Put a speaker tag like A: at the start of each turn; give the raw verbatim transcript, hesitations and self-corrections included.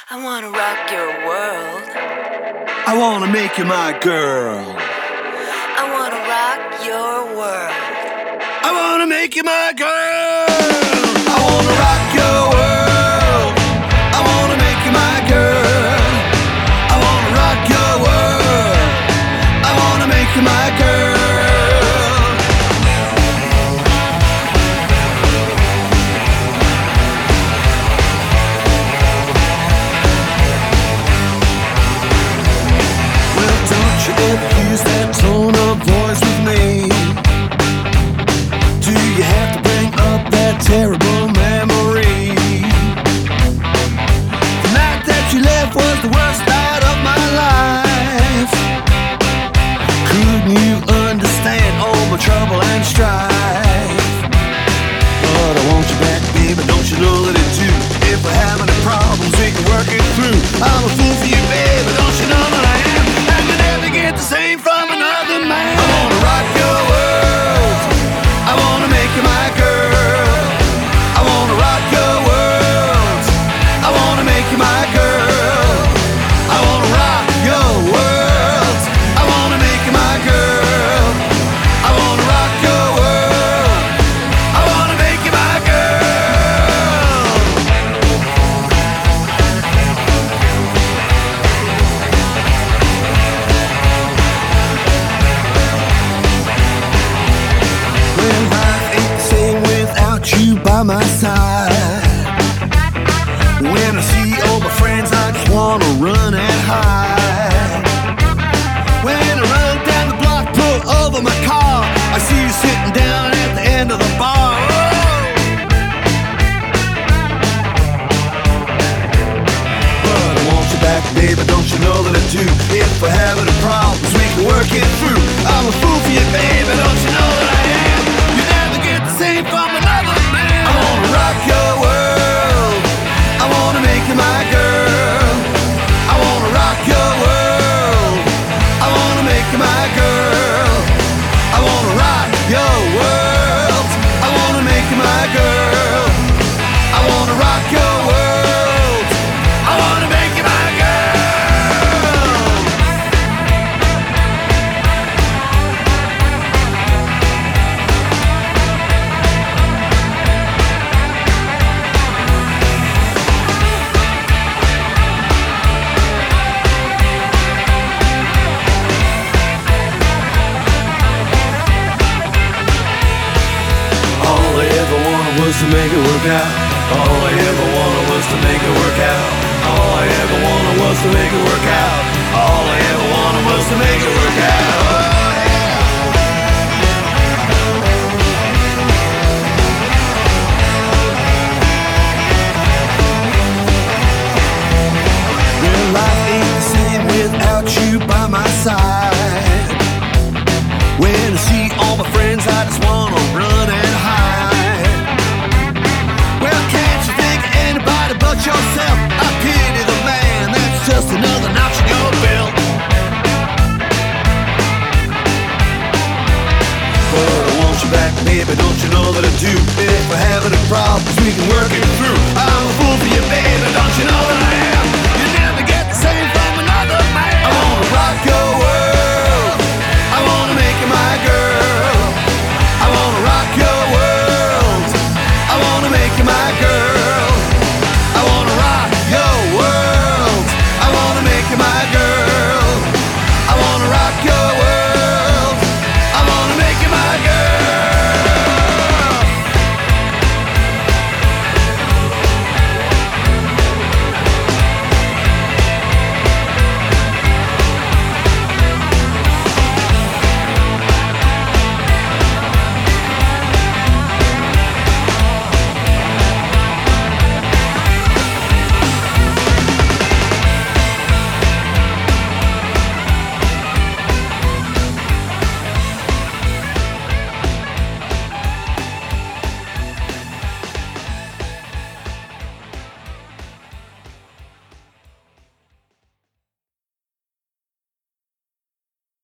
A: I wanna rock your world.
B: I wanna make you my girl.
A: I wanna rock your world.
B: I wanna make you my girl. I wanna rock your world. I wanna make you my girl. I wanna rock your world. I wanna make you my girl. Use that tone of voice with me. Do you have to bring up that terrible memory? The night that you left was the worst night of my life. Couldn't you understand all my trouble and strife? But I want you back, baby, don't you know that it too? If we're having any problems, we can work it through. I'm a fool for you, baby, don't you know that I am? I can never get the same from another man. I wanna rock your world. I wanna make you my girl. I wanna rock your world. I wanna make you my girl. I wanna rock your world. I wanna make you my girl. I wanna rock your world. I wanna make you my girl. You by my side. When I see all my friends, I just wanna run and hide. When I run down the block, pull over my car, I see you sitting down at the end of the bar. Oh! But I want you back, baby, don't you know that I do? If we're having a problem, we can work it through. I'm a fool for you, baby, don't you know that I am? You never get the same from another. I wanna rock your world. I wanna make you my girl. I wanna rock your world. I wanna make you my girl. I wanna rock your world. I wanna make you my girl. I wanna rock your world. I wanna make you my girl. Was to make it work out. All I ever wanted was to make it work out. All I ever wanted was to make it work out. All I ever wanted was to make it work out. Oh, yeah. Well, life ain't the same without you by my side. When I see all my friends, I just wanna run and hide. But yourself, I pity the man. That's just another notch in your belt. But I want you back, baby, don't you know that I do? If we're having a problem, we can work it through. I'm a fool for you, baby.